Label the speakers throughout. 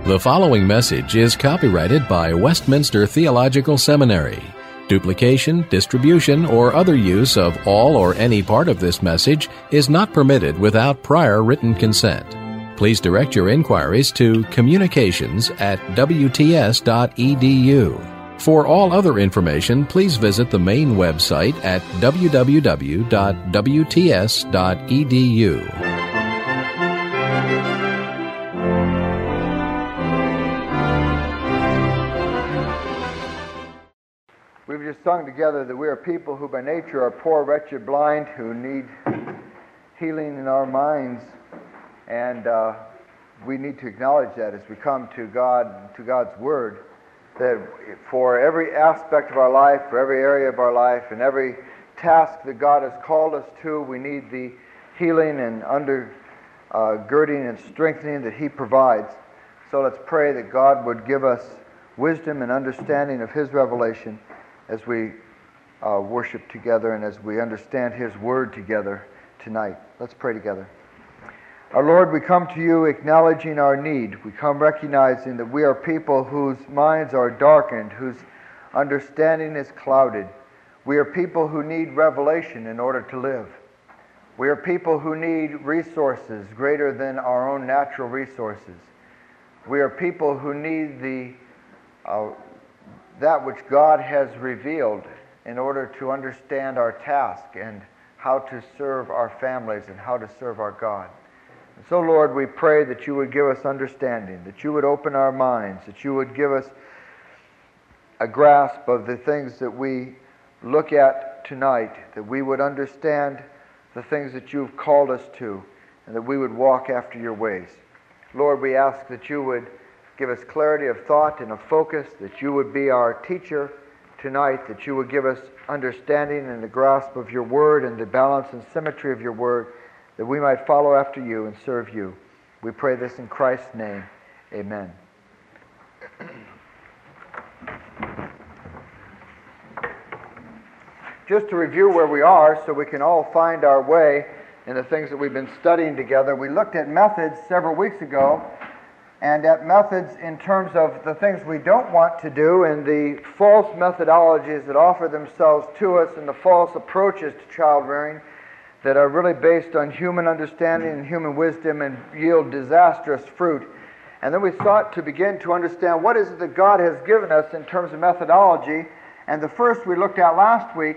Speaker 1: The following message is copyrighted by Westminster Theological Seminary. Duplication, distribution, or other use of all or any part of this message is not permitted without prior written consent. Please direct your inquiries to communications@wts.edu. For all other information, please visit the main website at www.wts.edu.
Speaker 2: We've just sung together that we are people who by nature are poor, wretched, blind, who need healing in our minds. And we need to acknowledge that as we come to God, to God's Word, that for every aspect of our life, for every area of our life, and every task that God has called us to, we need the healing and undergirding and strengthening that He provides. So let's pray that God would give us wisdom and understanding of His revelation as we worship together and as we understand His Word together tonight. Let's pray together. Our Lord, we come to You acknowledging our need. We come recognizing that we are people whose minds are darkened, whose understanding is clouded. We are people who need revelation in order to live. We are people who need resources greater than our own natural resources. We are people who need that which God has revealed in order to understand our task and how to serve our families and how to serve our God. And so, Lord, we pray that You would give us understanding, that You would open our minds, that You would give us a grasp of the things that we look at tonight, that we would understand the things that You've called us to, and that we would walk after Your ways. Lord, we ask that You would give us clarity of thought and of focus, that You would be our teacher tonight, that You would give us understanding and the grasp of Your Word and the balance and symmetry of Your Word, that we might follow after You and serve You. We pray this in Christ's name. Amen. Just to review where we are so we can all find our way in the things that we've been studying together, we looked at methods several weeks ago, and at methods in terms of the things we don't want to do and the false methodologies that offer themselves to us and the false approaches to child rearing that are really based on human understanding and human wisdom and yield disastrous fruit. And then we sought to begin to understand what is it that God has given us in terms of methodology. And the first we looked at last week,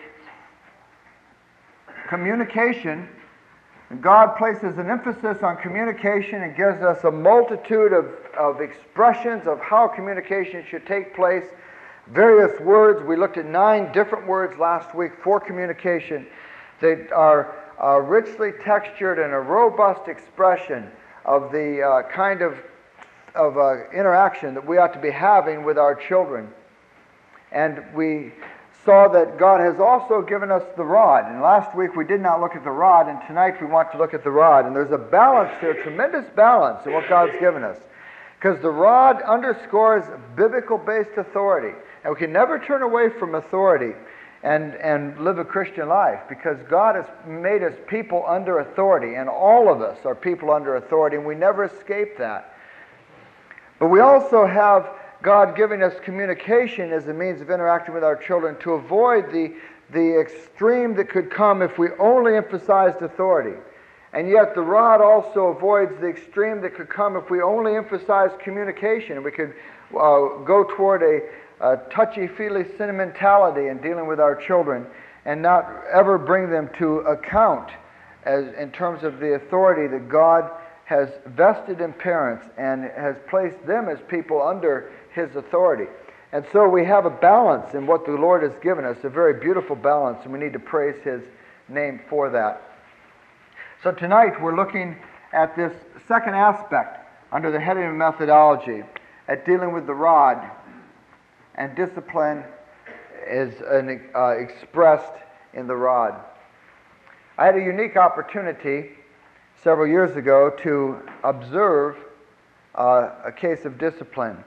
Speaker 2: communication. God places an emphasis on communication and gives us a multitude of expressions of how communication should take place. Various words. We looked at 9 different words last week for communication that are richly textured and a robust expression of the kind of interaction that we ought to be having with our children. And we saw that God has also given us the rod. And last week we did not look at the rod, and tonight we want to look at the rod. And there's a balance here, a tremendous balance in what God's given us. Because the rod underscores biblical-based authority. And we can never turn away from authority and live a Christian life, because God has made us people under authority, and all of us are people under authority, and we never escape that. But we also have God giving us communication as a means of interacting with our children to avoid the extreme that could come if we only emphasized authority. And yet the rod also avoids the extreme that could come if we only emphasized communication. We could go toward a touchy-feely sentimentality in dealing with our children and not ever bring them to account as in terms of the authority that God has vested in parents and has placed them as people under His authority. And so we have a balance in what the Lord has given us, a very beautiful balance, and we need to praise His name for that. So tonight we're looking at this second aspect under the heading of methodology, at dealing with the rod, and discipline is expressed in the rod. I had a unique opportunity several years ago to observe a case of discipline.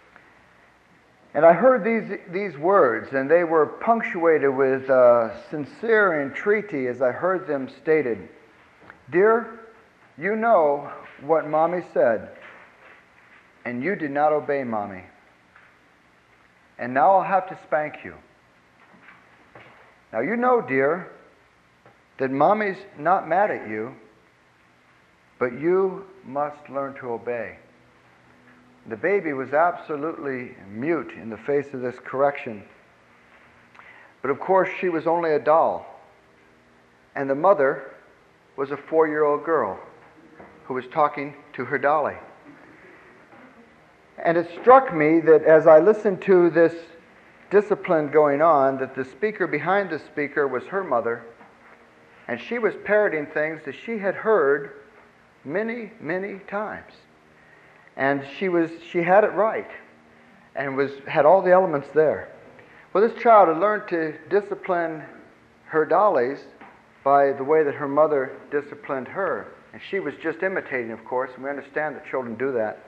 Speaker 2: And I heard these words, and they were punctuated with sincere entreaty as I heard them stated. Dear, you know what Mommy said. and you did not obey Mommy. And now I'll have to spank you. Now you know, dear, that Mommy's not mad at you, but you must learn to obey." The baby was absolutely mute in the face of this correction. But of course, she was only a doll. And the mother was a 4-year-old girl who was talking to her dolly. And it struck me that as I listened to this discipline going on, that the speaker behind the speaker was her mother, and she was parroting things that she had heard many, many times. And she had it right, and had all the elements there. Well, this child had learned to discipline her dollies by the way that her mother disciplined her. And she was just imitating, of course, and we understand that children do that.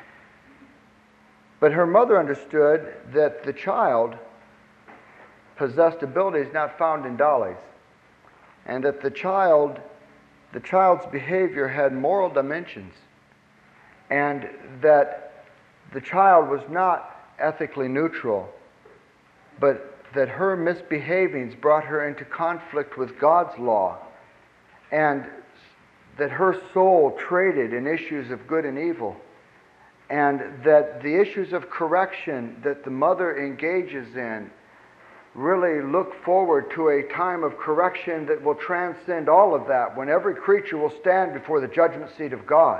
Speaker 2: But her mother understood that the child possessed abilities not found in dollies, and that the child's behavior had moral dimensions, and that the child was not ethically neutral, but that her misbehavings brought her into conflict with God's law, and that her soul traded in issues of good and evil, and that the issues of correction that the mother engages in really look forward to a time of correction that will transcend all of that, when every creature will stand before the judgment seat of God.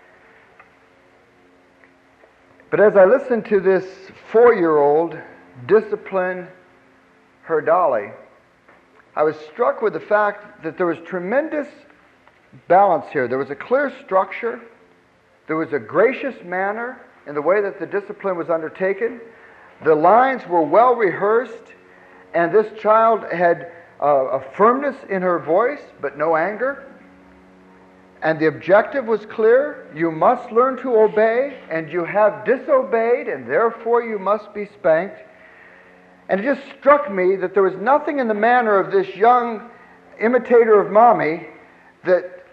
Speaker 2: But as I listened to this 4-year-old discipline her dolly, I was struck with the fact that there was tremendous balance here. There was a clear structure. There was a gracious manner in the way that the discipline was undertaken. The lines were well rehearsed, and this child had a firmness in her voice, but no anger. And the objective was clear: you must learn to obey, and you have disobeyed, and therefore you must be spanked. And it just struck me that there was nothing in the manner of this young imitator of Mommy that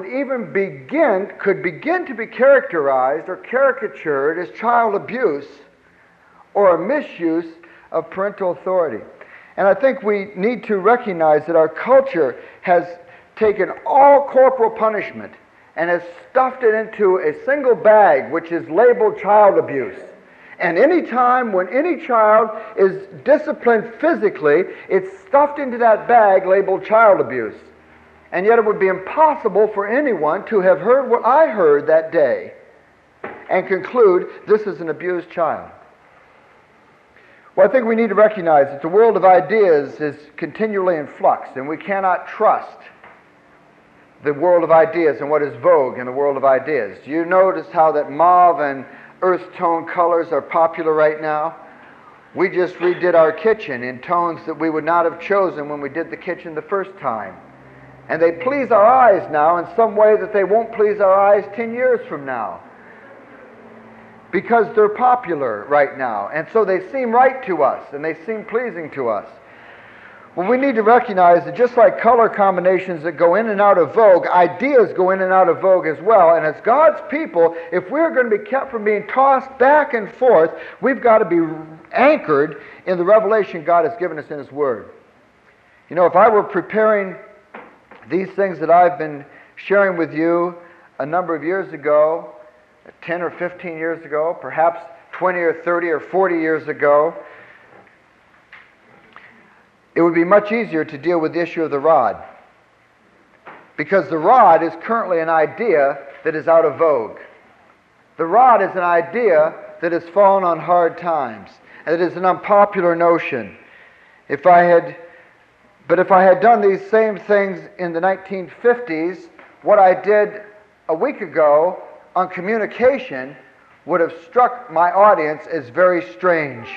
Speaker 2: could begin to be characterized or caricatured as child abuse or a misuse of parental authority. And I think we need to recognize that our culture has taken all corporal punishment and has stuffed it into a single bag which is labeled child abuse. And any time when any child is disciplined physically, it's stuffed into that bag labeled child abuse. And yet it would be impossible for anyone to have heard what I heard that day and conclude this is an abused child. Well, I think we need to recognize that the world of ideas is continually in flux, and we cannot trust the world of ideas and what is vogue in the world of ideas. Do you notice how that mauve and earth tone colors are popular right now? We just redid our kitchen in tones that we would not have chosen when we did the kitchen the first time. And they please our eyes now in some way that they won't please our eyes 10 years from now, because they're popular right now. And so they seem right to us, and they seem pleasing to us. Well, we need to recognize that just like color combinations that go in and out of vogue, ideas go in and out of vogue as well. And as God's people, if we're going to be kept from being tossed back and forth, we've got to be anchored in the revelation God has given us in His Word. You know, if I were preparing these things that I've been sharing with you a number of years ago, 10 or 15 years ago, perhaps 20 or 30 or 40 years ago, it would be much easier to deal with the issue of the rod, because the rod is currently an idea that is out of vogue. The rod is an idea that has fallen on hard times, and it is an unpopular notion. If I had done these same things in the 1950s, what I did a week ago on communication would have struck my audience as very strange.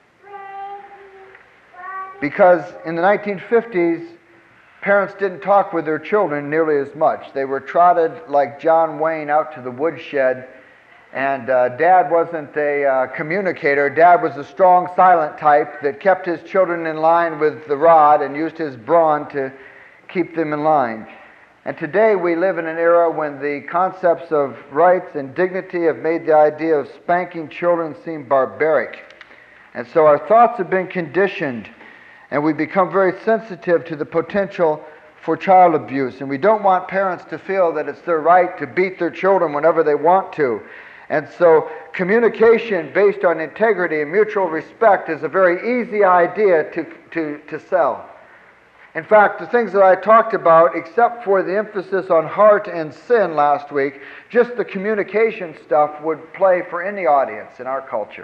Speaker 2: Because in the 1950s, parents didn't talk with their children nearly as much. They were trotted like John Wayne out to the woodshed, and Dad wasn't a communicator. Dad was a strong, silent type that kept his children in line with the rod and used his brawn to keep them in line. And today we live in an era when the concepts of rights and dignity have made the idea of spanking children seem barbaric. And so our thoughts have been conditioned, and we become very sensitive to the potential for child abuse. And we don't want parents to feel that it's their right to beat their children whenever they want to. And so communication based on integrity and mutual respect is a very easy idea to sell. In fact, the things that I talked about, except for the emphasis on heart and sin last week, just the communication stuff would play for any audience in our culture.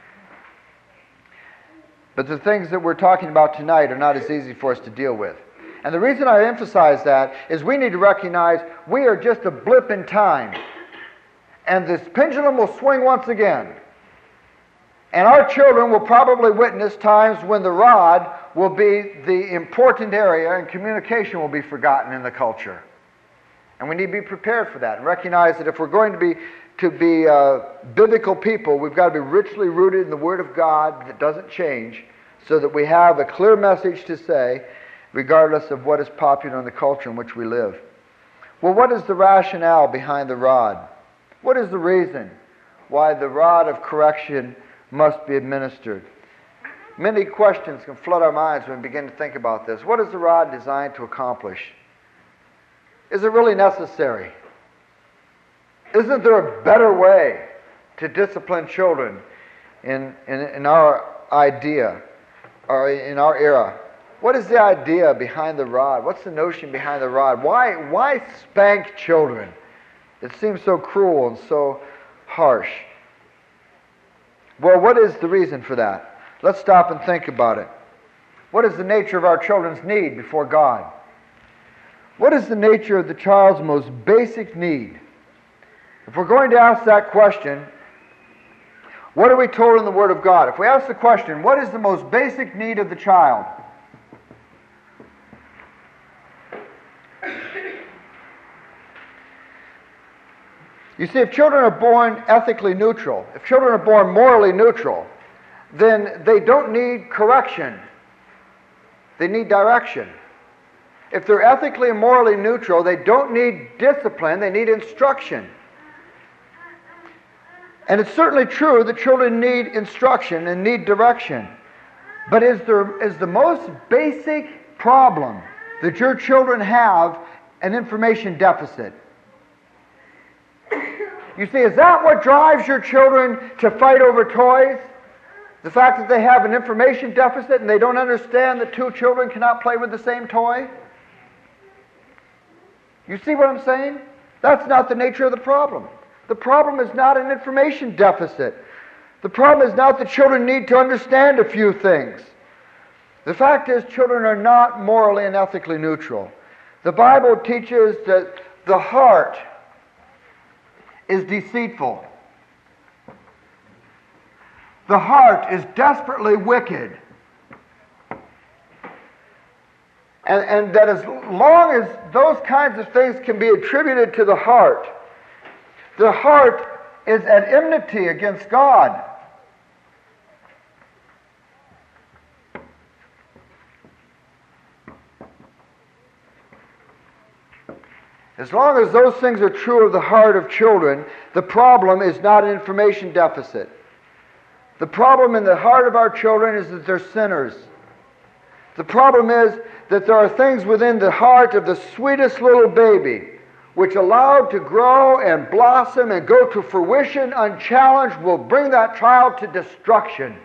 Speaker 2: But the things that we're talking about tonight are not as easy for us to deal with. And the reason I emphasize that is we need to recognize we are just a blip in time. And this pendulum will swing once again. And our children will probably witness times when the rod will be the important area and communication will be forgotten in the culture. And we need to be prepared for that and recognize that if we're going to be biblical people, we've got to be richly rooted in the Word of God that doesn't change, so that we have a clear message to say regardless of what is popular in the culture in which we live. Well, what is the rationale behind the rod? What is the reason why the rod of correction must be administered? Many questions can flood our minds when we begin to think about this. What is the rod designed to accomplish? Is it really necessary? Isn't there a better way to discipline children in our idea or in our era? What is the idea behind the rod? What's the notion behind the rod? Why spank children? It seems so cruel and so harsh. Well, what is the reason for that? Let's stop and think about it. What is the nature of our children's need before God? What is the nature of the child's most basic need? If we're going to ask that question, what are we told in the Word of God? If we ask the question, what is the most basic need of the child? You see, if children are born ethically neutral, if children are born morally neutral, then they don't need correction. They need direction. If they're ethically and morally neutral, they don't need discipline, they need instruction. And it's certainly true that children need instruction and need direction. But is the most basic problem that your children have an information deficit? You see, is that what drives your children to fight over toys? The fact that they have an information deficit and they don't understand that two children cannot play with the same toy? You see what I'm saying? That's not the nature of the problem. The problem is not an information deficit. The problem is not that children need to understand a few things. The fact is, children are not morally and ethically neutral. The Bible teaches that the heart is deceitful. The heart is desperately wicked. And that as long as those kinds of things can be attributed to the heart is at enmity against God. As long as those things are true of the heart of children, the problem is not an information deficit. The problem in the heart of our children is that they're sinners. The problem is that there are things within the heart of the sweetest little baby which, allowed to grow and blossom and go to fruition unchallenged, will bring that child to destruction.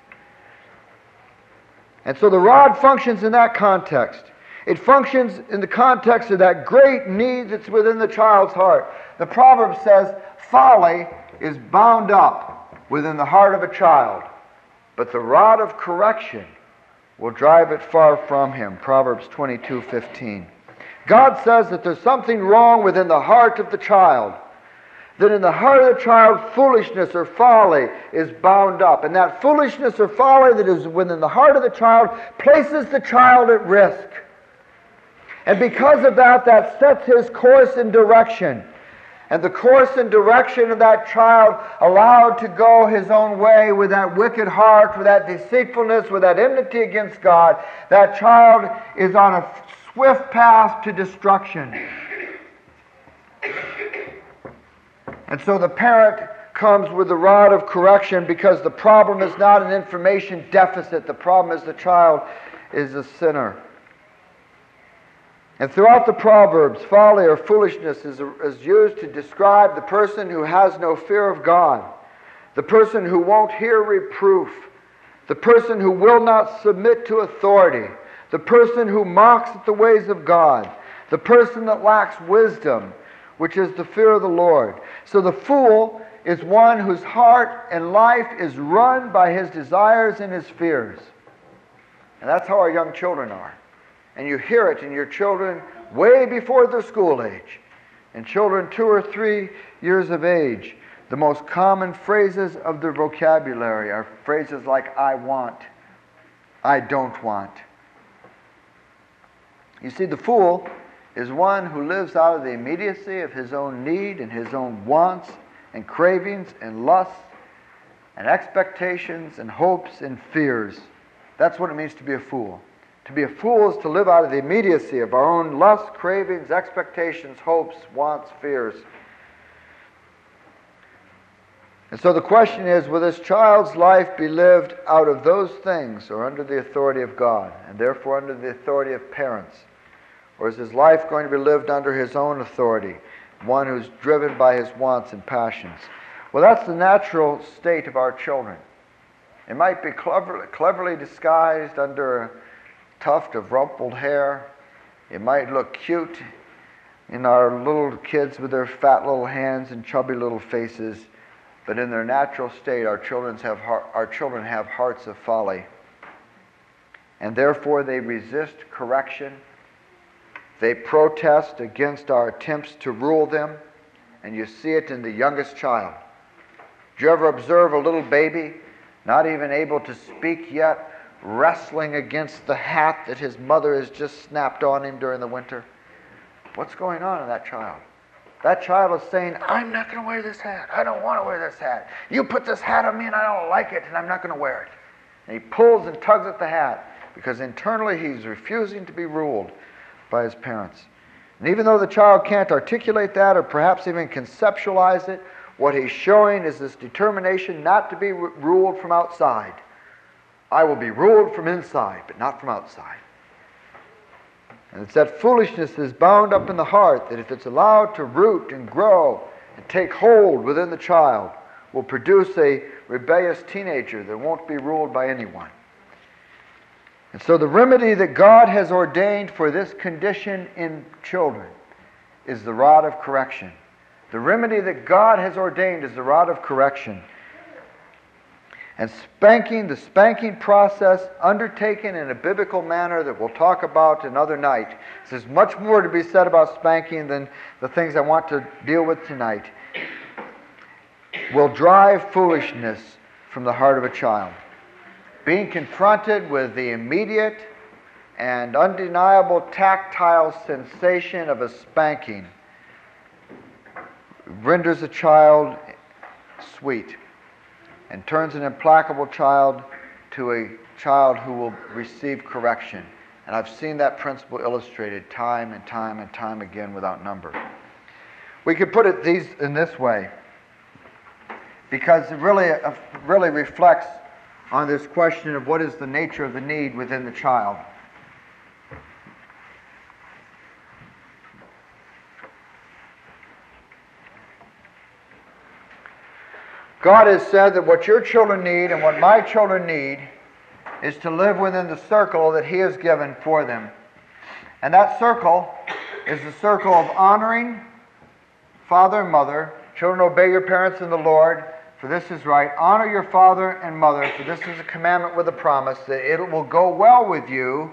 Speaker 2: And so the rod functions in that context. It functions in the context of that great need that's within the child's heart. The proverb says, folly is bound up within the heart of a child, but the rod of correction will drive it far from him. Proverbs 22:15. God says that there's something wrong within the heart of the child. That in the heart of the child, foolishness or folly is bound up. And that foolishness or folly that is within the heart of the child places the child at risk. And because of that, that sets his course and direction. And the course and direction of that child, allowed to go his own way with that wicked heart, with that deceitfulness, with that enmity against God, that child is on a swift path to destruction. And so the parent comes with the rod of correction, because the problem is not an information deficit. The problem is the child is a sinner. And throughout the Proverbs, folly or foolishness is used to describe the person who has no fear of God, the person who won't hear reproof, the person who will not submit to authority, the person who mocks at the ways of God, the person that lacks wisdom, which is the fear of the Lord. So the fool is one whose heart and life is run by his desires and his fears. And that's how our young children are. And you hear it in your children way before their school age. In children 2 or 3 years of age, the most common phrases of their vocabulary are phrases like, I want, I don't want. You see, the fool is one who lives out of the immediacy of his own need and his own wants and cravings and lusts and expectations and hopes and fears. That's what it means to be a fool. To be a fool is to live out of the immediacy of our own lusts, cravings, expectations, hopes, wants, fears. And so the question is, will this child's life be lived out of those things or under the authority of God, and therefore under the authority of parents? Or is his life going to be lived under his own authority, one who's driven by his wants and passions? Well, that's the natural state of our children. It might be cleverly disguised under a tuft of rumpled hair. It might look cute in our little kids with their fat little hands and chubby little faces. But in their natural state, our children have hearts of folly. And therefore they resist correction. They protest against our attempts to rule them. And you see it in the youngest child. Did you ever observe a little baby, not even able to speak yet, wrestling against the hat that his mother has just snapped on him during the winter? What's going on in that child? That child is saying, I'm not going to wear this hat. I don't want to wear this hat. You put this hat on me and I don't like it and I'm not going to wear it. And he pulls and tugs at the hat because internally he's refusing to be ruled by his parents. And even though the child can't articulate that or perhaps even conceptualize it, what he's showing is this determination not to be ruled from outside. I will be ruled from inside, but not from outside. And it's that foolishness is bound up in the heart that if it's allowed to root and grow and take hold within the child, will produce a rebellious teenager that won't be ruled by anyone. And so the remedy that God has ordained for this condition in children is the rod of correction. The remedy that God has ordained is the rod of correction. And the spanking process undertaken in a biblical manner that we'll talk about another night. There's much more to be said about spanking than the things I want to deal with tonight. Will drive foolishness from the heart of a child. Being confronted with the immediate and undeniable tactile sensation of a spanking renders a child sweet and turns an implacable child to a child who will receive correction. And I've seen that principle illustrated time and time and time again without number. We could put it in this way, because it really reflects on this question of what is the nature of the need within the child. God has said that what your children need and what my children need is to live within the circle that He has given for them. And that circle is the circle of honoring father and mother. Children, obey your parents in the Lord, for this is right. Honor your father and mother, for this is a commandment with a promise, that it will go well with you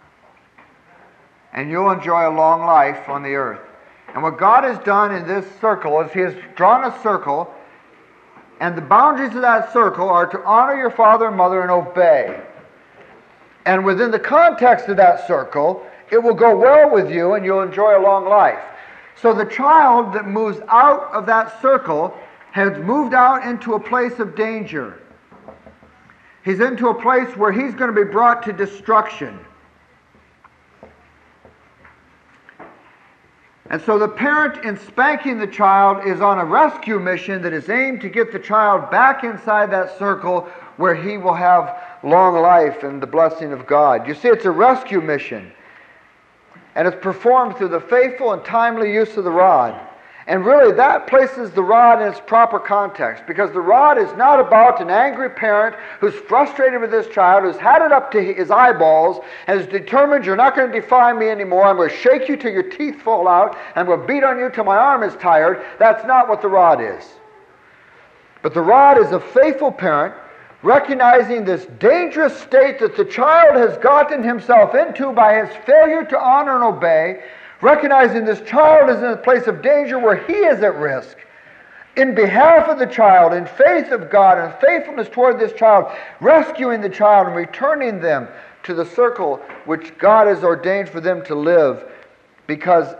Speaker 2: and you'll enjoy a long life on the earth. And what God has done in this circle is He has drawn a circle, and the boundaries of that circle are to honor your father and mother and obey. And within the context of that circle, it will go well with you and you'll enjoy a long life. So the child that moves out of that circle has moved out into a place of danger. He's into a place where he's going to be brought to destruction. And so the parent, in spanking the child, is on a rescue mission that is aimed to get the child back inside that circle where he will have long life and the blessing of God. You see, it's a rescue mission. And it's performed through the faithful and timely use of the rod. And really, that places the rod in its proper context, because the rod is not about an angry parent who's frustrated with this child, who's had it up to his eyeballs, and is determined, you're not going to defy me anymore, I'm going to shake you till your teeth fall out, and I'm going to beat on you till my arm is tired. That's not what the rod is. But the rod is a faithful parent recognizing this dangerous state that the child has gotten himself into by his failure to honor and obey, recognizing this child is in a place of danger where he is at risk. In behalf of the child, in faith of God and faithfulness toward this child, rescuing the child and returning them to the circle which God has ordained for them to live, because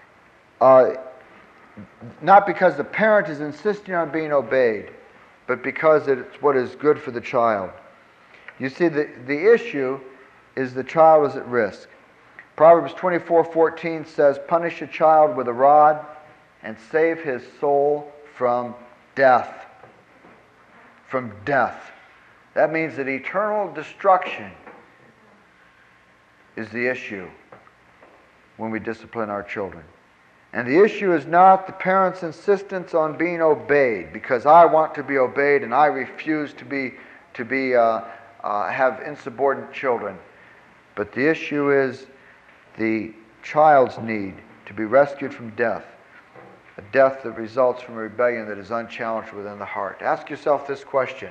Speaker 2: not because the parent is insisting on being obeyed, but because it's what is good for the child. You see, the issue is the child is at risk. Proverbs 24:14 says, punish a child with a rod and save his soul from death. From death. That means that eternal destruction is the issue when we discipline our children. And the issue is not the parent's insistence on being obeyed, because I want to be obeyed and I refuse to have insubordinate children. But the issue is the child's need to be rescued from death, a death that results from a rebellion that is unchallenged within the heart. Ask yourself this question: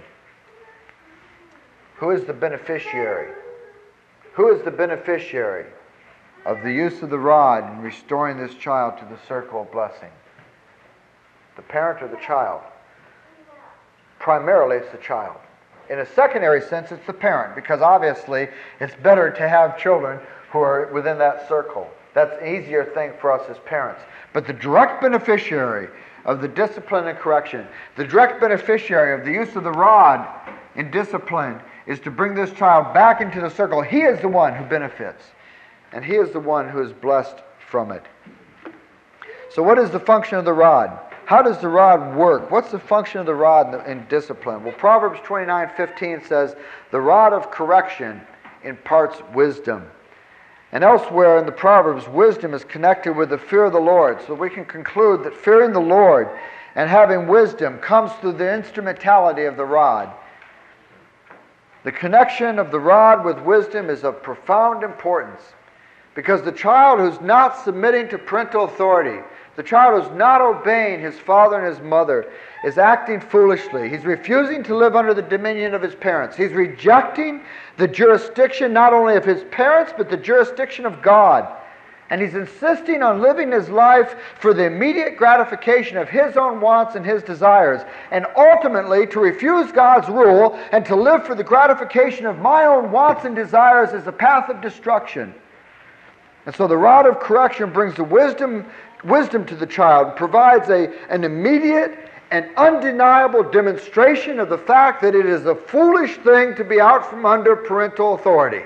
Speaker 2: who is the beneficiary? Who is the beneficiary of the use of the rod in restoring this child to the circle of blessing? The parent or the child? Primarily it's the child. In a secondary sense, it's the parent, because obviously it's better to have children who are within that circle. That's an easier thing for us as parents. But the direct beneficiary of the discipline and correction, the direct beneficiary of the use of the rod in discipline, is to bring this child back into the circle. He is the one who benefits. And he is the one who is blessed from it. So what is the function of the rod? How does the rod work? What's the function of the rod in discipline? Well, Proverbs 29:15 says, the rod of correction imparts wisdom. And elsewhere in the Proverbs, wisdom is connected with the fear of the Lord. So we can conclude that fearing the Lord and having wisdom comes through the instrumentality of the rod. The connection of the rod with wisdom is of profound importance, because the child who's not submitting to parental authority, the child who's not obeying his father and his mother, is acting foolishly. He's refusing to live under the dominion of his parents. He's rejecting the jurisdiction not only of his parents, but the jurisdiction of God. And he's insisting on living his life for the immediate gratification of his own wants and his desires. And ultimately, to refuse God's rule and to live for the gratification of my own wants and desires is a path of destruction. And so the rod of correction brings the wisdom to the child, provides an immediate and undeniable demonstration of the fact that it is a foolish thing to be out from under parental authority.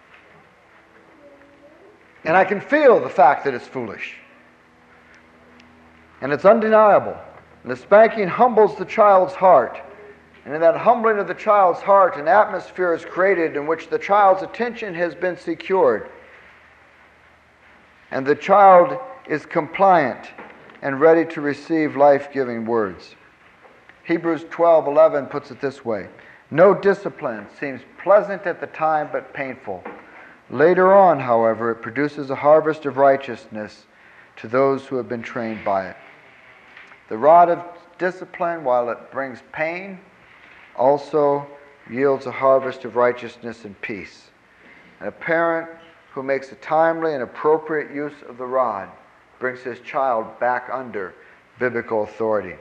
Speaker 2: And I can feel the fact that it's foolish. And it's undeniable. And the spanking humbles the child's heart. And in that humbling of the child's heart, an atmosphere is created in which the child's attention has been secured. And the child is compliant and ready to receive life-giving words. Hebrews 12:11 puts it this way: no discipline seems pleasant at the time, but painful. Later on, however, it produces a harvest of righteousness to those who have been trained by it. The rod of discipline, while it brings pain, also yields a harvest of righteousness and peace. And a parent who makes a timely and appropriate use of the rod brings his child back under biblical authority.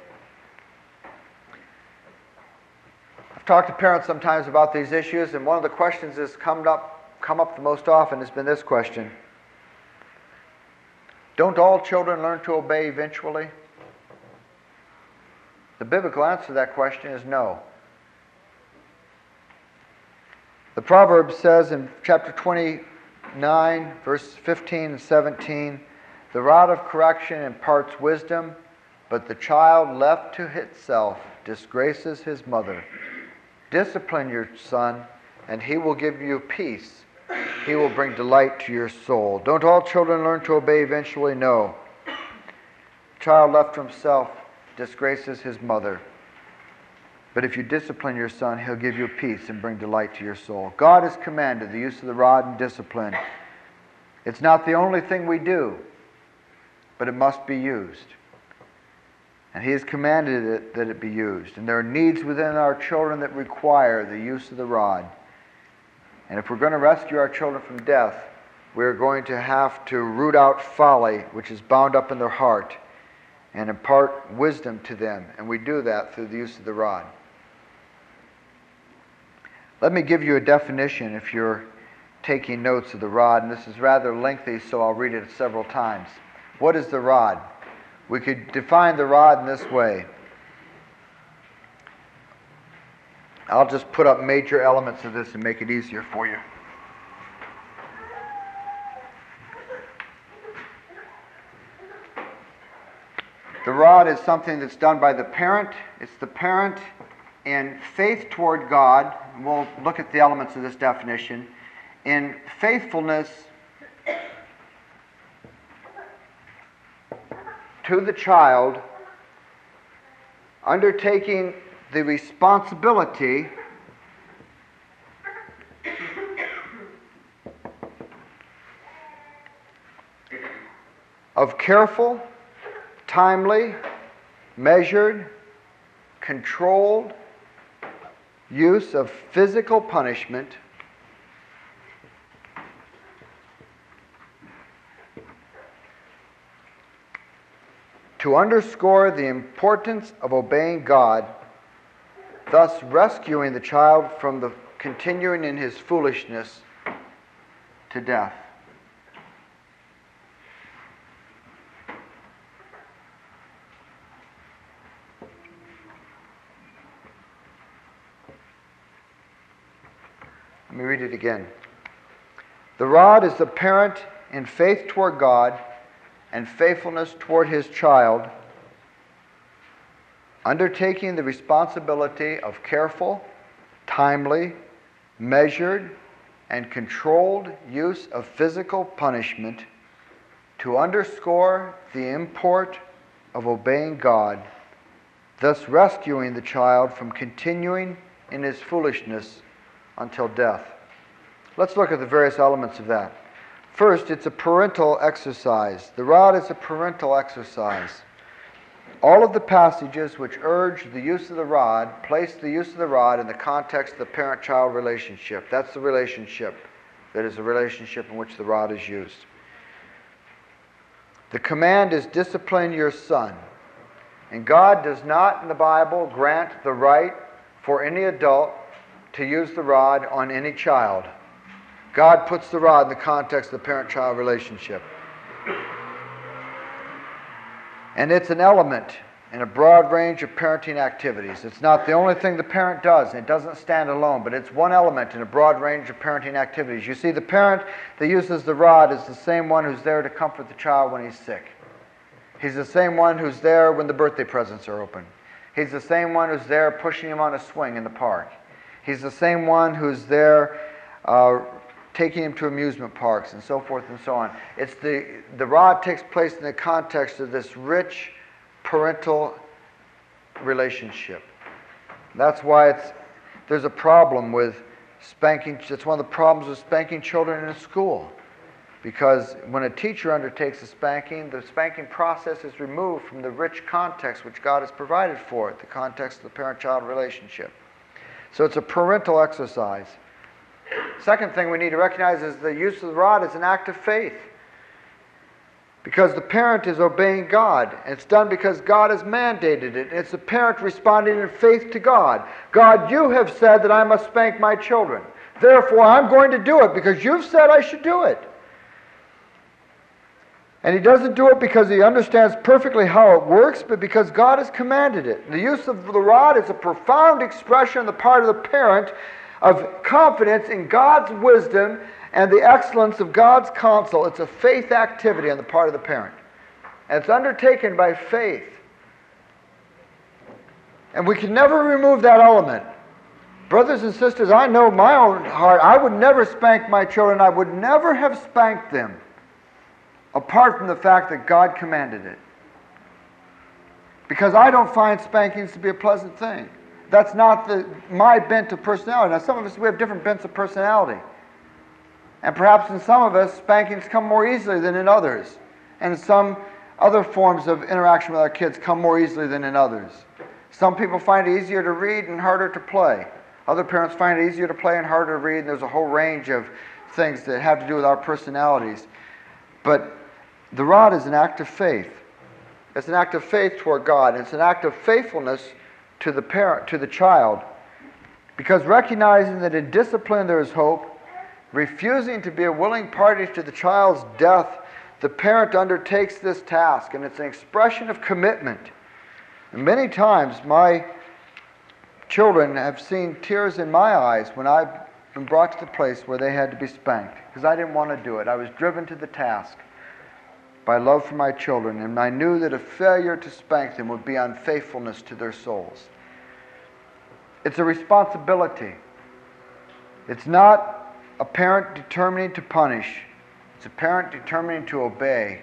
Speaker 2: I've talked to parents sometimes about these issues, and one of the questions that's come up the most often has been this question: don't all children learn to obey eventually? The biblical answer to that question is no. The Proverbs says in chapter 29, verse 15 and 17, The rod of correction imparts wisdom, but the child left to itself disgraces his mother. Discipline your son, and he will give you peace. He will bring delight to your soul. Don't all children learn to obey eventually? No. Child left to himself disgraces his mother. But if you discipline your son, he'll give you peace and bring delight to your soul. God has commanded the use of the rod and discipline. It's not the only thing we do, but it must be used. And He has commanded it that it be used. And there are needs within our children that require the use of the rod. And if we're going to rescue our children from death, we're going to have to root out folly, which is bound up in their heart, and impart wisdom to them. And we do that through the use of the rod. Let me give you a definition if you're taking notes of the rod. And this is rather lengthy, so I'll read it several times. What is the rod? We could define the rod in this way. I'll just put up major elements of this and make it easier for you. The rod is something that's done by the parent. It's the parent in faith toward God. We'll look at the elements of this definition. In faithfulness to the child, undertaking the responsibility of careful, timely, measured, controlled use of physical punishment to underscore the importance of obeying God, thus rescuing the child from the continuing in his foolishness to death. Let me read it again. The rod is the parent in faith toward God and faithfulness toward his child, undertaking the responsibility of careful, timely, measured, and controlled use of physical punishment to underscore the import of obeying God, thus rescuing the child from continuing in his foolishness until death. Let's look at the various elements of that. First, it's a parental exercise. The rod is a parental exercise. All of the passages which urge the use of the rod place the use of the rod in the context of the parent-child relationship. That's the relationship that is a relationship in which the rod is used. The command is discipline your son. And God does not in the Bible grant the right for any adult to use the rod on any child. God puts the rod in the context of the parent-child relationship. And it's an element in a broad range of parenting activities. It's not the only thing the parent does. It doesn't stand alone, but it's one element in a broad range of parenting activities. You see, the parent that uses the rod is the same one who's there to comfort the child when he's sick. He's the same one who's there when the birthday presents are open. He's the same one who's there pushing him on a swing in the park. He's the same one who's there taking him to amusement parks and so forth and so on. It's the rod takes place in the context of this rich parental relationship. That's why there's a problem with spanking. It's one of the problems with spanking children in a school. Because when a teacher undertakes the spanking process is removed from the rich context which God has provided for it, the context of the parent-child relationship. So it's a parental exercise. Second thing we need to recognize is the use of the rod is an act of faith. Because the parent is obeying God. And it's done because God has mandated it. It's the parent responding in faith to God. God, you have said that I must spank my children. Therefore, I'm going to do it because you've said I should do it. And he doesn't do it because he understands perfectly how it works, but because God has commanded it. The use of the rod is a profound expression on the part of the parent of confidence in God's wisdom and the excellence of God's counsel. It's a faith activity on the part of the parent. And it's undertaken by faith. And we can never remove that element. Brothers and sisters, I know my own heart, I would never spank my children. I would never have spanked them apart from the fact that God commanded it. Because I don't find spankings to be a pleasant thing. That's not my bent of personality. Now, some of us, we have different bents of personality. And perhaps in some of us, spankings come more easily than in others. And some other forms of interaction with our kids come more easily than in others. Some people find it easier to read and harder to play. Other parents find it easier to play and harder to read. And there's a whole range of things that have to do with our personalities. But the rod is an act of faith. It's an act of faith toward God. It's an act of faithfulness to the parent, to the child. Because recognizing that in discipline there is hope, refusing to be a willing party to the child's death, the parent undertakes this task, and it's an expression of commitment. And many times my children have seen tears in my eyes when I've been brought to the place where they had to be spanked, because I didn't want to do it. I was driven to the task by love for my children, and I knew that a failure to spank them would be unfaithfulness to their souls. It's a responsibility. It's not a parent determining to punish. It's a parent determining to obey.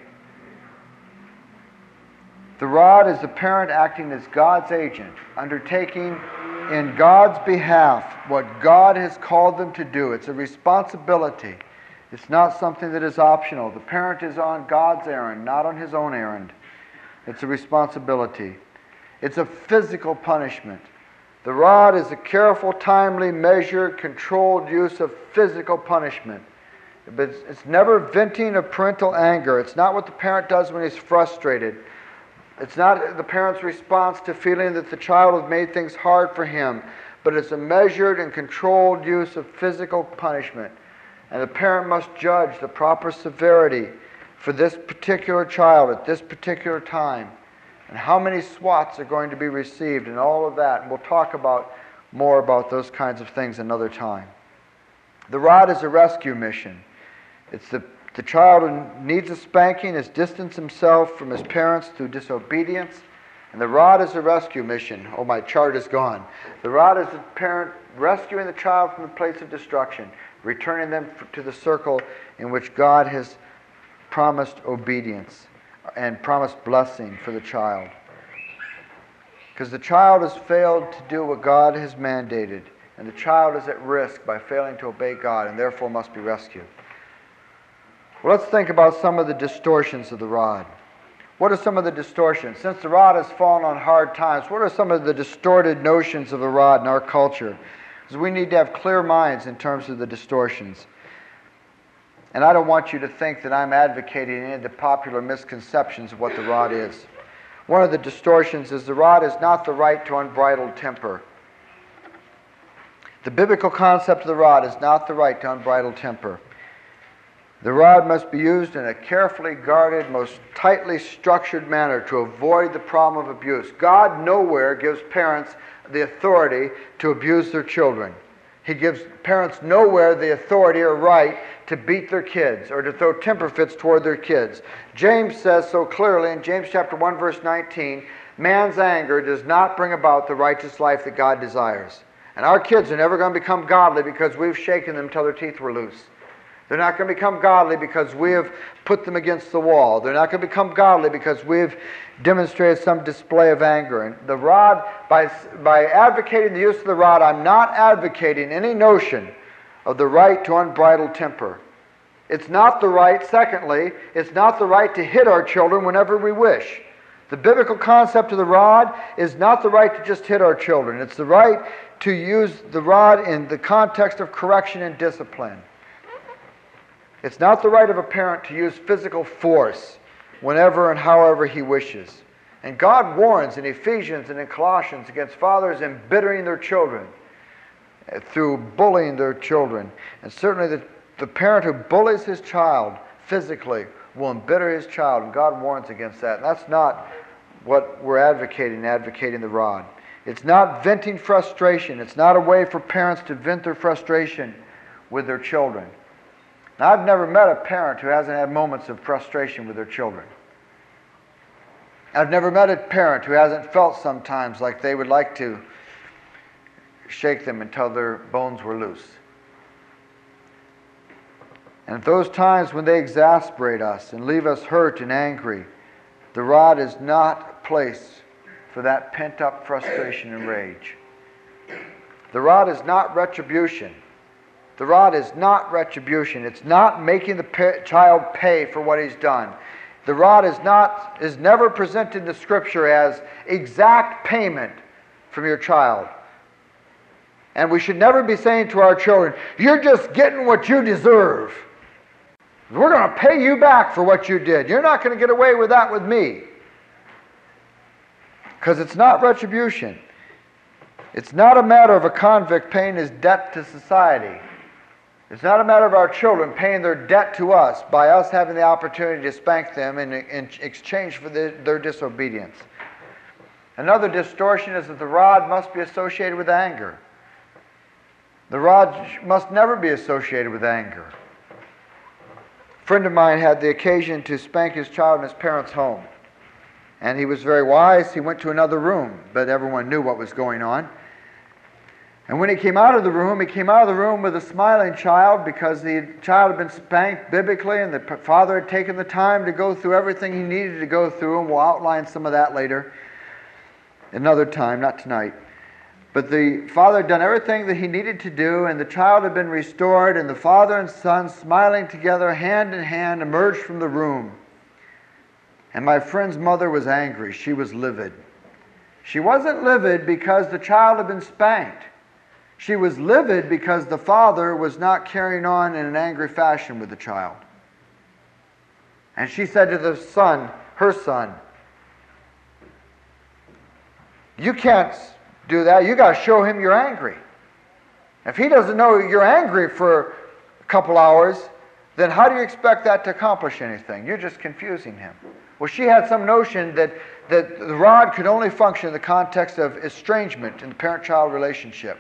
Speaker 2: The rod is the parent acting as God's agent, undertaking in God's behalf what God has called them to do. It's a responsibility. It's not something that is optional. The parent is on God's errand, not on his own errand. It's a responsibility. It's a physical punishment. The rod is a careful, timely, measured, controlled use of physical punishment. But it's never venting of parental anger. It's not what the parent does when he's frustrated. It's not the parent's response to feeling that the child has made things hard for him, but it's a measured and controlled use of physical punishment. And the parent must judge the proper severity for this particular child at this particular time, and how many swats are going to be received, and all of that. And we'll talk more about those kinds of things another time. The rod is a rescue mission. It's the child who needs a spanking has distanced himself from his parents through disobedience, and the rod is a rescue mission. Oh, my chart is gone. The rod is the parent rescuing the child from the place of destruction, returning them to the circle in which God has promised obedience and promised blessing for the child. Because the child has failed to do what God has mandated, and the child is at risk by failing to obey God, and therefore must be rescued. Well, let's think about some of the distortions of the rod. What are some of the distortions? Since the rod has fallen on hard times, what are some of the distorted notions of the rod in our culture? Because we need to have clear minds in terms of the distortions. And I don't want you to think that I'm advocating any of the popular misconceptions of what the rod is. One of the distortions is the rod is not the right to unbridled temper. The biblical concept of the rod is not the right to unbridled temper. The rod must be used in a carefully guarded, most tightly structured manner to avoid the problem of abuse. God nowhere gives parents the authority to abuse their children. He gives parents nowhere the authority or right to beat their kids or to throw temper fits toward their kids. James says so clearly in James chapter 1, verse 19, man's anger does not bring about the righteous life that God desires. And our kids are never going to become godly because we've shaken them till their teeth were loose. They're not going to become godly because we have put them against the wall. They're not going to become godly because we've demonstrated some display of anger. And the rod, by advocating the use of the rod, I'm not advocating any notion of the right to unbridled temper. It's not the right, secondly, it's not the right to hit our children whenever we wish. The biblical concept of the rod is not the right to just hit our children. It's the right to use the rod in the context of correction and discipline. It's not the right of a parent to use physical force whenever and however he wishes. And God warns in Ephesians and in Colossians against fathers embittering their children through bullying their children. And certainly the parent who bullies his child physically will embitter his child, and God warns against that. And that's not what we're advocating the rod. It's not venting frustration. It's not a way for parents to vent their frustration with their children. Now, I've never met a parent who hasn't had moments of frustration with their children. I've never met a parent who hasn't felt sometimes like they would like to shake them until their bones were loose. And at those times when they exasperate us and leave us hurt and angry, the rod is not a place for that pent-up frustration and rage. The rod is not retribution. The rod is not retribution. It's not making the child pay for what he's done. The rod is never presented in the Scripture as exact payment from your child. And we should never be saying to our children, you're just getting what you deserve. We're going to pay you back for what you did. You're not going to get away with that with me. Because it's not retribution. It's not a matter of a convict paying his debt to society. It's not a matter of our children paying their debt to us by us having the opportunity to spank them in exchange for their disobedience. Another distortion is that the rod must be associated with anger. The rod must never be associated with anger. A friend of mine had the occasion to spank his child in his parents' home. And he was very wise. He went to another room, but everyone knew what was going on. And when he came out of the room with a smiling child because the child had been spanked biblically and the father had taken the time to go through everything he needed to go through, and we'll outline some of that later, another time, not tonight. But the father had done everything that he needed to do, and the child had been restored, and the father and son, smiling together, hand in hand, emerged from the room. And my friend's mother was angry. She was livid. She wasn't livid because the child had been spanked. She was livid because the father was not carrying on in an angry fashion with the child. And she said to the son, her son, you can't do that. You got to show him you're angry. If he doesn't know you're angry for a couple hours, then how do you expect that to accomplish anything? You're just confusing him. Well, she had some notion that the rod could only function in the context of estrangement in the parent-child relationship.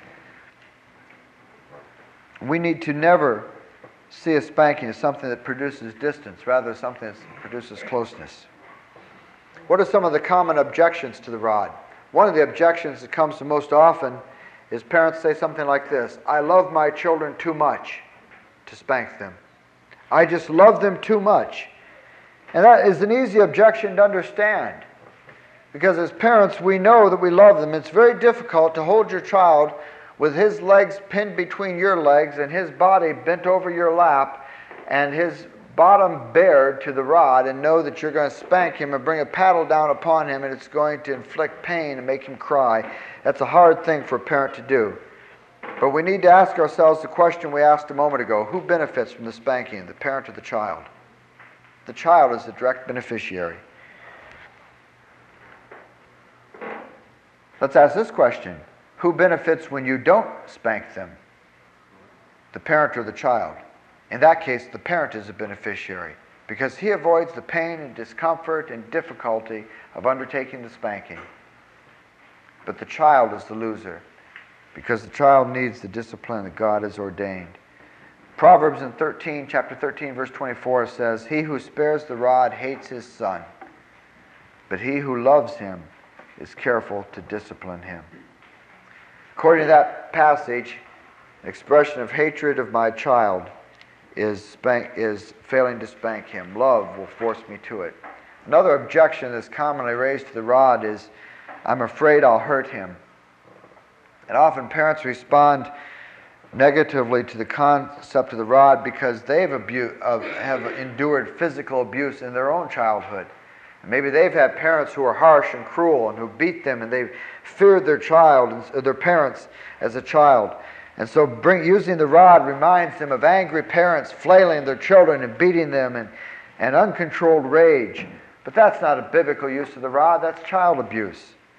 Speaker 2: We need to never see a spanking as something that produces distance, rather something that produces closeness. What are some of the common objections to the rod? One of the objections that comes the most often is parents say something like this: I love my children too much to spank them. I just love them too much. And that is an easy objection to understand. Because as parents, we know that we love them. It's very difficult to hold your child with his legs pinned between your legs and his body bent over your lap and his bottom bared to the rod, and know that you're going to spank him and bring a paddle down upon him, and it's going to inflict pain and make him cry. That's a hard thing for a parent to do. But we need to ask ourselves the question we asked a moment ago: who benefits from the spanking, the parent or the child? The child is the direct beneficiary. Let's ask this question: who benefits when you don't spank them? The parent or the child? In that case, the parent is a beneficiary, because he avoids the pain and discomfort and difficulty of undertaking the spanking. But the child is the loser, because the child needs the discipline that God has ordained. Proverbs in chapter 13, verse 24 says, he who spares the rod hates his son, but he who loves him is careful to discipline him. According to that passage, the expression of hatred of my child is failing to spank him. Love will force me to it. Another objection that's commonly raised to the rod is, I'm afraid I'll hurt him. And often parents respond negatively to the concept of the rod because have endured physical abuse in their own childhood. And maybe they've had parents who are harsh and cruel and who beat them, and they've feared their parents as a child. And so using the rod reminds them of angry parents flailing their children and beating them and uncontrolled rage. But that's not a biblical use of the rod, that's child abuse.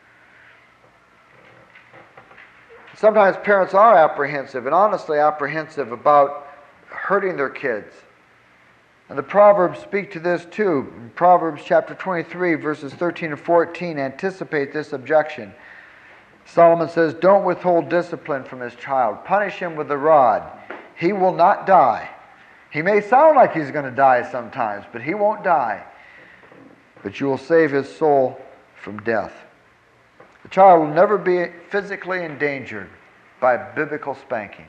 Speaker 2: Sometimes parents are apprehensive, and honestly apprehensive, about hurting their kids. And the Proverbs speak to this too. In Proverbs chapter 23, verses 13 and 14 anticipate this objection. Solomon says, don't withhold discipline from his child. Punish him with the rod. He will not die. He may sound like he's going to die sometimes, but he won't die. but you will save his soul from death. The child will never be physically endangered by biblical spanking.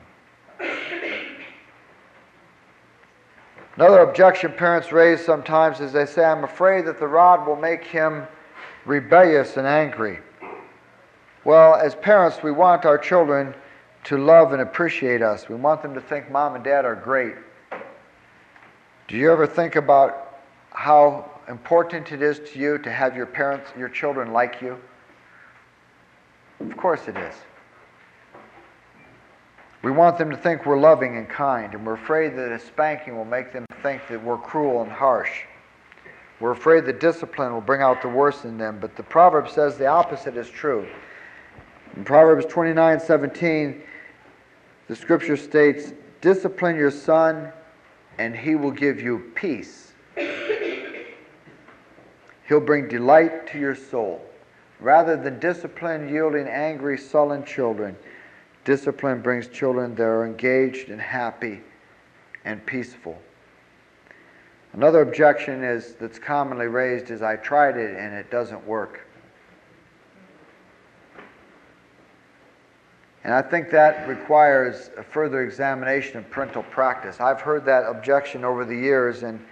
Speaker 2: Another objection parents raise sometimes is they say, I'm afraid that the rod will make him rebellious and angry. Well, as parents, we want our children to love and appreciate us. We want them to think Mom and Dad are great. Do you ever think about how important it is to you to have your parents, your children like you? Of course it is. We want them to think we're loving and kind, and we're afraid that a spanking will make them think that we're cruel and harsh. We're afraid that discipline will bring out the worst in them, but the proverb says the opposite is true. In Proverbs 29:17, the scripture states, discipline your son, and he will give you peace. He'll bring delight to your soul. Rather than discipline yielding angry, sullen children, discipline brings children that are engaged and happy and peaceful. Another objection that's commonly raised is, I tried it and it doesn't work. And I think that requires a further examination of parental practice. I've heard that objection over the years, and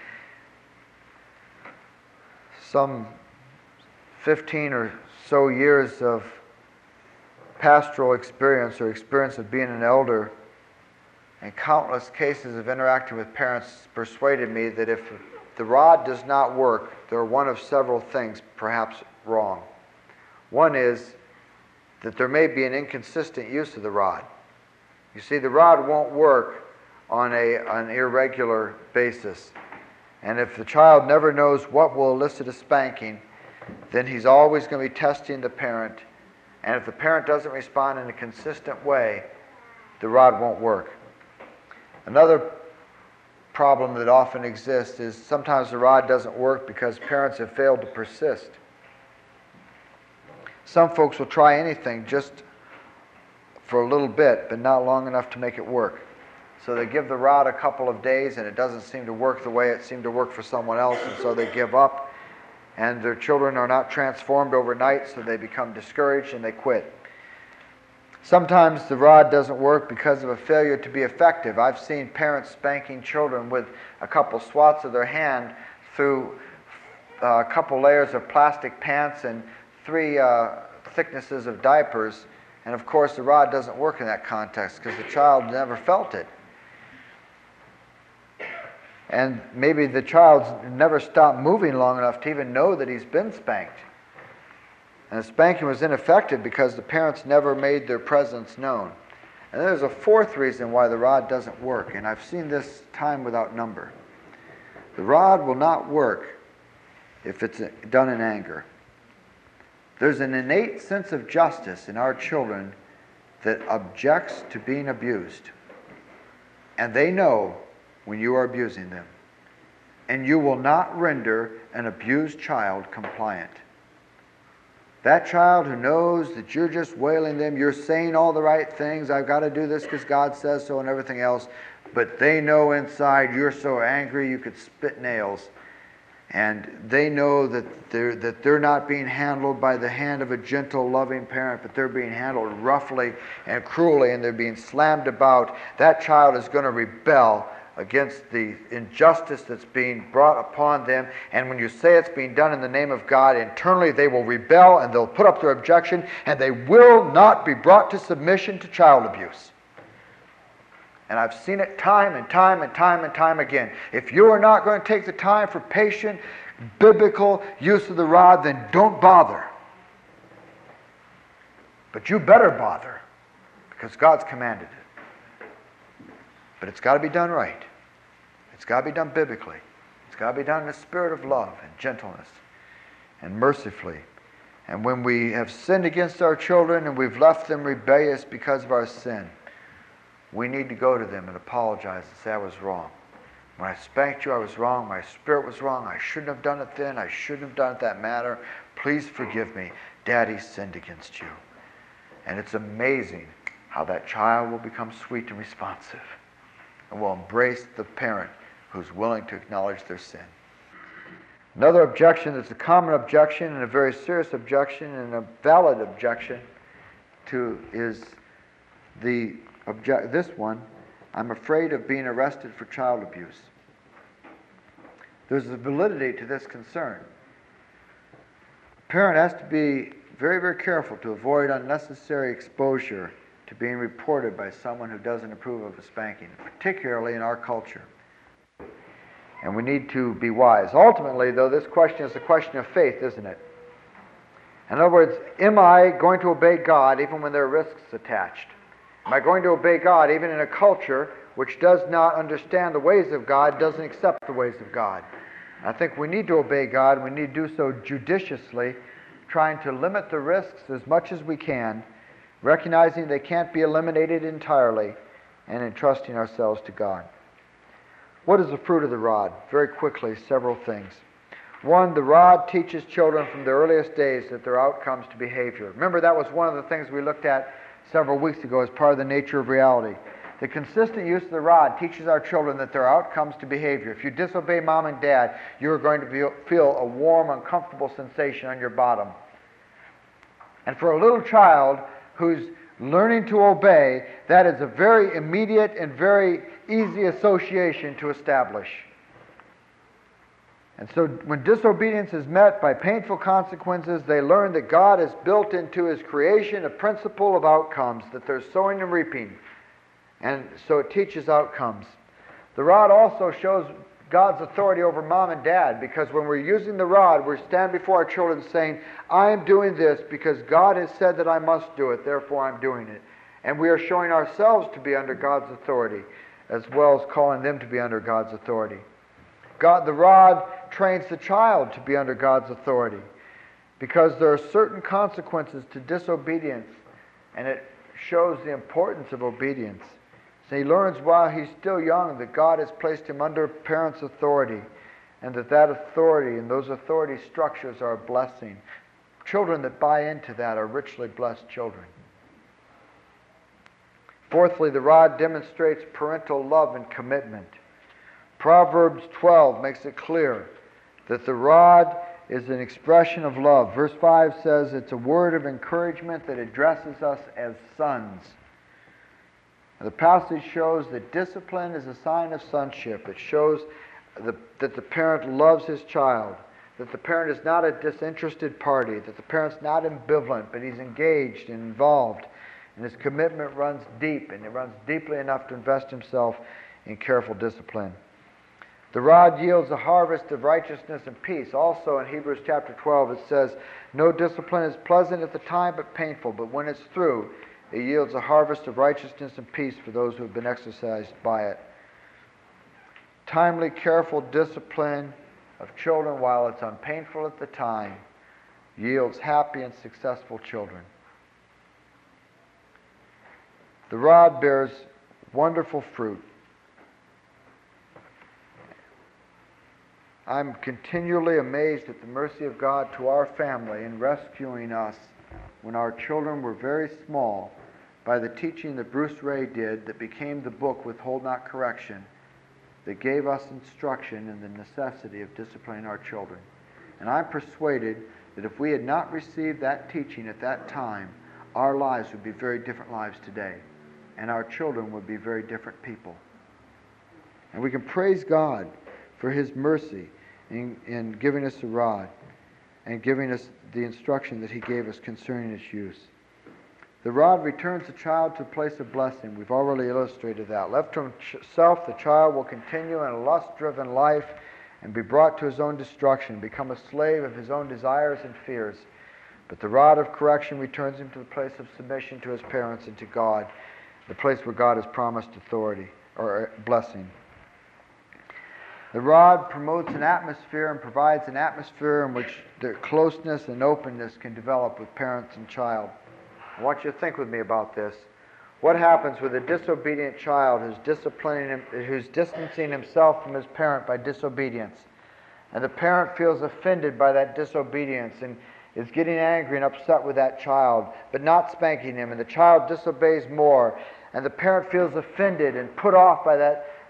Speaker 2: some 15 or so years of pastoral experience or experience of being an elder and countless cases of interacting with parents persuaded me that if the rod does not work, there are one of several things perhaps wrong. One is that there may be an inconsistent use of the rod. You see, the rod won't work on an irregular basis. And if the child never knows what will elicit a spanking, then he's always going to be testing the parent. And if the parent doesn't respond in a consistent way, the rod won't work. Another problem that often exists is sometimes the rod doesn't work because parents have failed to persist. Some folks will try anything just for a little bit, but not long enough to make it work. So they give the rod a couple of days and it doesn't seem to work the way it seemed to work for someone else, and so they give up, and their children are not transformed overnight, so they become discouraged and they quit. Sometimes the rod doesn't work because of a failure to be effective. I've seen parents spanking children with a couple swats of their hand through a couple layers of plastic pants and 3 thicknesses of diapers, and of course the rod doesn't work in that context because the child never felt it. And maybe the child's never stopped moving long enough to even know that he's been spanked. And the spanking was ineffective because the parents never made their presence known. And there's a fourth reason why the rod doesn't work, and I've seen this time without number. The rod will not work if it's done in anger. There's an innate sense of justice in our children that objects to being abused. And they know when you are abusing them. And you will not render an abused child compliant. That child who knows that you're just wailing them, you're saying all the right things, I've got to do this because God says so and everything else, but they know inside you're so angry you could spit nails. And they know that they're not being handled by the hand of a gentle, loving parent, but they're being handled roughly and cruelly, and they're being slammed about. That child is going to rebel against the injustice that's being brought upon them. And when you say it's being done in the name of God, internally they will rebel and they'll put up their objection, and they will not be brought to submission to child abuse. And I've seen it time and time and time and time again. If you are not going to take the time for patient, biblical use of the rod, then don't bother. But you better bother, because God's commanded it. But it's got to be done right. It's got to be done biblically. It's got to be done in a spirit of love and gentleness and mercifully. And when we have sinned against our children and we've left them rebellious because of our sin, we need to go to them and apologize and say, I was wrong. When I spanked you, I was wrong. My spirit was wrong. I shouldn't have done it then. I shouldn't have done it that manner. Please forgive me. Daddy sinned against you. And it's amazing how that child will become sweet and responsive and will embrace the parent who's willing to acknowledge their sin. Another objection that's a common objection and a very serious objection and a valid objection to is this one: I'm afraid of being arrested for child abuse. There's a validity to this concern. A parent has to be very, very careful to avoid unnecessary exposure to being reported by someone who doesn't approve of a spanking, particularly in our culture. And we need to be wise. Ultimately, though, this question is a question of faith, isn't it? In other words, am I going to obey God even when there are risks attached? Am I going to obey God even in a culture which does not understand the ways of God, doesn't accept the ways of God? I think we need to obey God, and we need to do so judiciously, trying to limit the risks as much as we can, recognizing they can't be eliminated entirely, and entrusting ourselves to God. What is the fruit of the rod? Very quickly, several things. One, the rod teaches children from the earliest days that their outcomes to behavior. Remember, that was one of the things we looked at several weeks ago as part of the nature of reality. The consistent use of the rod teaches our children that there are outcomes to behavior. If you disobey mom and dad, you're going to feel a warm, uncomfortable sensation on your bottom. And for a little child who's learning to obey, that is a very immediate and very easy association to establish. And so when disobedience is met by painful consequences, they learn that God has built into His creation a principle of outcomes, that there's sowing and reaping. And so it teaches outcomes. The rod also shows God's authority over mom and dad, because when we're using the rod, we stand before our children saying, I am doing this because God has said that I must do it, therefore I'm doing it. And we are showing ourselves to be under God's authority, as well as calling them to be under God's authority. The rod trains the child to be under God's authority, because there are certain consequences to disobedience, and it shows the importance of obedience. So he learns while he's still young that God has placed him under parents' authority, and that authority and those authority structures are a blessing. Children that buy into that are richly blessed children. Fourthly, the rod demonstrates parental love and commitment. Proverbs 12 makes it clear that the rod is an expression of love. Verse 5 says it's a word of encouragement that addresses us as sons. The passage shows that discipline is a sign of sonship. It shows that the parent loves his child, that the parent is not a disinterested party, that the parent's not ambivalent, but he's engaged and involved, and his commitment runs deep, and it runs deeply enough to invest himself in careful discipline. The rod yields a harvest of righteousness and peace. Also in Hebrews chapter 12 it says, no discipline is pleasant at the time but painful, but when it's through, it yields a harvest of righteousness and peace for those who have been exercised by it. Timely, careful discipline of children, while it's unpainful at the time, yields happy and successful children. The rod bears wonderful fruit. I'm continually amazed at the mercy of God to our family in rescuing us when our children were very small by the teaching that Bruce Ray did that became the book Withhold Not Correction, that gave us instruction in the necessity of disciplining our children. And I'm persuaded that if we had not received that teaching at that time, our lives would be very different lives today, and our children would be very different people. And we can praise God for His mercy in giving us a rod and giving us the instruction that He gave us concerning its use. The rod returns the child to a place of blessing. We've already illustrated that. Left to himself, the child will continue in a lust-driven life and be brought to his own destruction, become a slave of his own desires and fears. But the rod of correction returns him to the place of submission to his parents and to God, the place where God has promised authority or blessing. The rod promotes an atmosphere and provides an atmosphere in which the closeness and openness can develop with parents and child. I want you to think with me about this. What happens with a disobedient child who's distancing himself from his parent by disobedience? And the parent feels offended by that disobedience and is getting angry and upset with that child, but not spanking him, and the child disobeys more, and the parent feels offended and put off by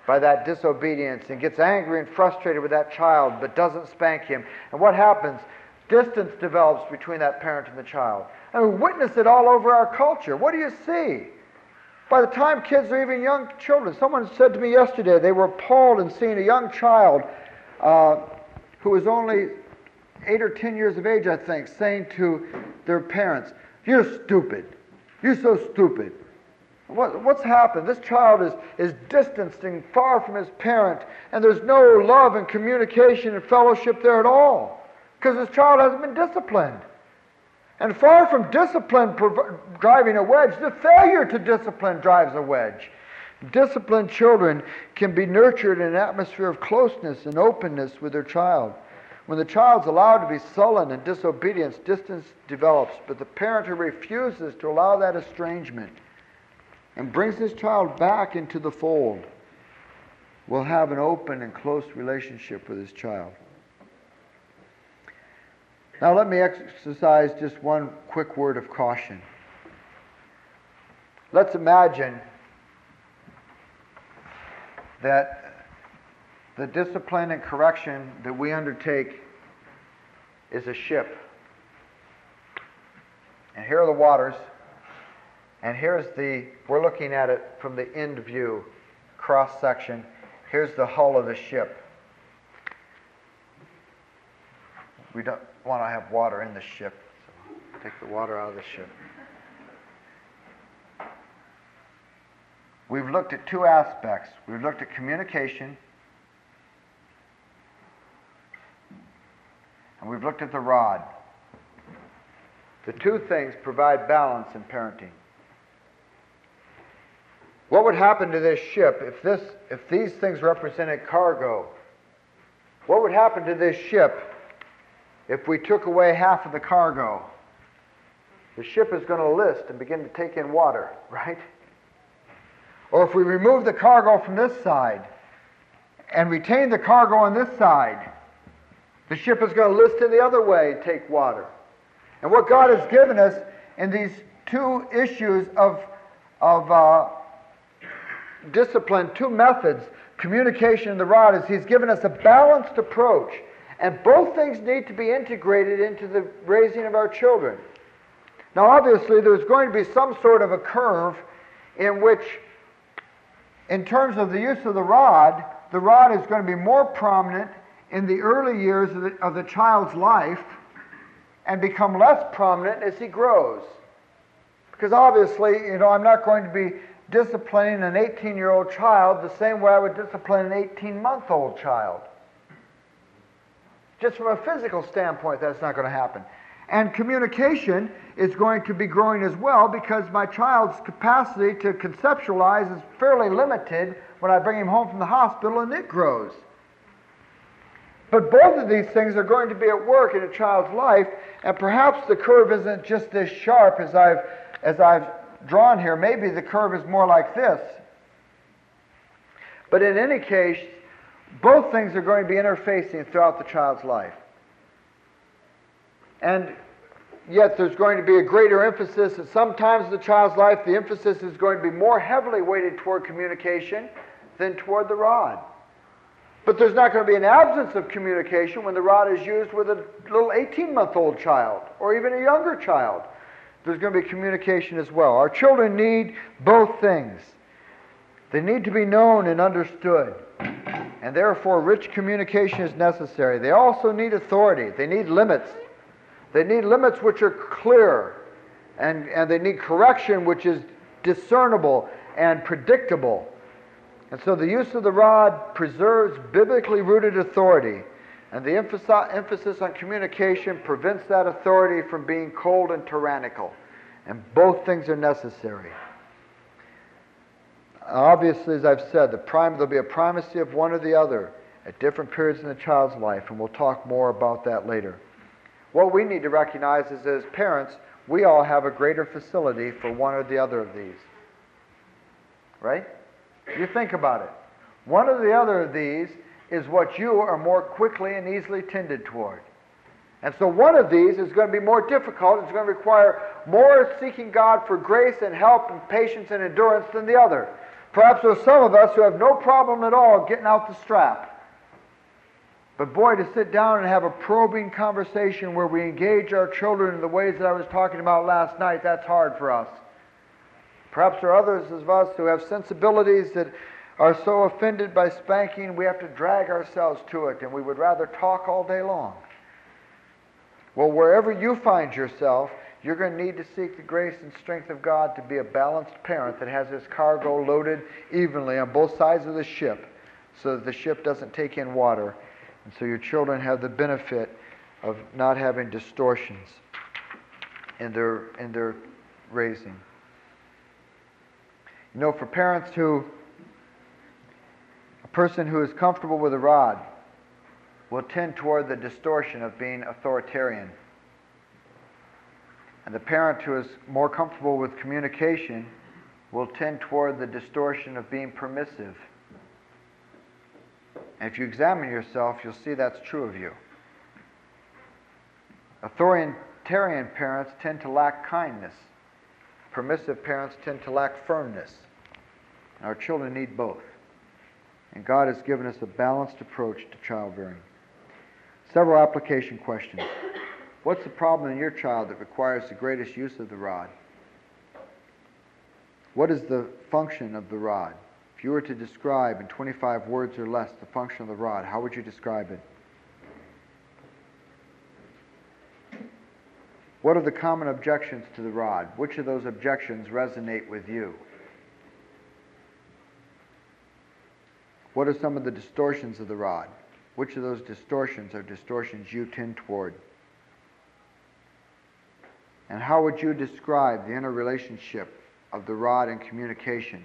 Speaker 2: by that disobedience and gets angry and frustrated with that child but doesn't spank him. And what happens? Distance develops between that parent and the child. And we witness it all over our culture. What do you see? By the time kids are even young children, someone said to me yesterday they were appalled in seeing a young child who was only 8 or 10 years of age, I think, saying to their parents, "You're stupid. You're so stupid." What's happened? This child is distanced and far from his parent, and there's no love and communication and fellowship there at all, because this child hasn't been disciplined. And far from discipline driving a wedge, the failure to discipline drives a wedge. Disciplined children can be nurtured in an atmosphere of closeness and openness with their child. When the child's allowed to be sullen and disobedience, distance develops. But the parent who refuses to allow that estrangement and brings his child back into the fold will have an open and close relationship with his child. Now let me exercise just one quick word of caution. Let's imagine that the discipline and correction that we undertake is a ship. And here are the waters, and we're looking at it from the end view, cross section. Here's the hull of the ship. We don't want to have water in the ship, so take the water out of the ship. We've looked at two aspects. We've looked at communication, and we've looked at the rod. The two things provide balance in parenting. What would happen to this ship if these things represented cargo? What would happen to this ship if we took away half of the cargo? The ship is going to list and begin to take in water, right? Or if we remove the cargo from this side and retain the cargo on this side, the ship is going to list in the other way and take water. And what God has given us in these two issues of discipline, two methods, communication and the rod, is He's given us a balanced approach. And both things need to be integrated into the raising of our children. Now obviously there's going to be some sort of a curve in which, in terms of the use of the rod is going to be more prominent in the early years of the child's life and become less prominent as he grows. Because obviously, I'm not going to be disciplining an 18-year-old child the same way I would discipline an 18-month-old child. Just from a physical standpoint, that's not going to happen. And communication is going to be growing as well, because my child's capacity to conceptualize is fairly limited when I bring him home from the hospital, and it grows. But both of these things are going to be at work in a child's life, and perhaps the curve isn't just this sharp as I've drawn here. Maybe the curve is more like this. But in any case, both things are going to be interfacing throughout the child's life. And yet there's going to be a greater emphasis at some times in the child's life. The emphasis is going to be more heavily weighted toward communication than toward the rod. But there's not going to be an absence of communication when the rod is used with a little 18-month-old child or even a younger child. There's going to be communication as well. Our children need both things. They need to be known and understood, and therefore rich communication is necessary. They also need authority. They need limits. They need limits which are clear, and they need correction which is discernible and predictable. And so the use of the rod preserves biblically rooted authority, and the emphasis on communication prevents that authority from being cold and tyrannical. And both things are necessary. Obviously, as I've said, there'll be a primacy of one or the other at different periods in the child's life, and we'll talk more about that later. What we need to recognize is that as parents, we all have a greater facility for one or the other of these. Right? You think about it. One or the other of these is what you are more quickly and easily tended toward. And so one of these is going to be more difficult. It's going to require more seeking God for grace and help and patience and endurance than the other. Perhaps there's some of us who have no problem at all getting out the strap. But boy, to sit down and have a probing conversation where we engage our children in the ways that I was talking about last night, that's hard for us. Perhaps there are others of us who have sensibilities that are so offended by spanking we have to drag ourselves to it, and we would rather talk all day long. Well, wherever you find yourself, you're going to need to seek the grace and strength of God to be a balanced parent that has his cargo loaded evenly on both sides of the ship so that the ship doesn't take in water, and so your children have the benefit of not having distortions in their raising. You know, for parents a person who is comfortable with a rod will tend toward the distortion of being authoritarian. And the parent who is more comfortable with communication will tend toward the distortion of being permissive. And if you examine yourself, you'll see that's true of you. Authoritarian parents tend to lack kindness. Permissive parents tend to lack firmness. And our children need both. And God has given us a balanced approach to childbearing. Several application questions. What's the problem in your child that requires the greatest use of the rod? What is the function of the rod? If you were to describe in 25 words or less the function of the rod, how would you describe it? What are the common objections to the rod? Which of those objections resonate with you? What are some of the distortions of the rod? Which of those distortions are distortions you tend toward? And how would you describe the interrelationship of the rod and communication?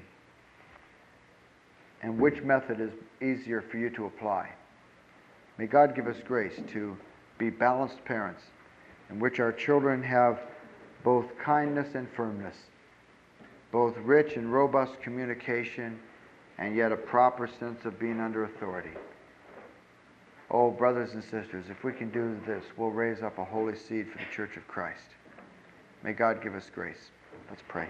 Speaker 2: And which method is easier for you to apply? May God give us grace to be balanced parents in which our children have both kindness and firmness, both rich and robust communication, and yet a proper sense of being under authority. Oh, brothers and sisters, if we can do this, we'll raise up a holy seed for the Church of Christ. May God give us grace. Let's pray.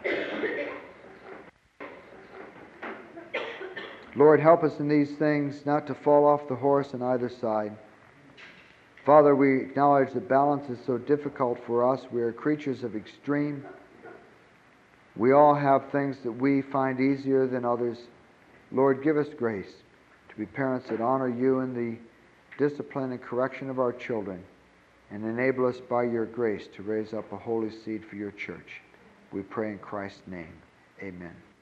Speaker 2: Lord, help us in these things not to fall off the horse on either side. Father, we acknowledge that balance is so difficult for us. We are creatures of extreme. We all have things that we find easier than others. Lord, give us grace to be parents that honor you in the discipline and correction of our children, and enable us by your grace to raise up a holy seed for your church. We pray in Christ's name. Amen.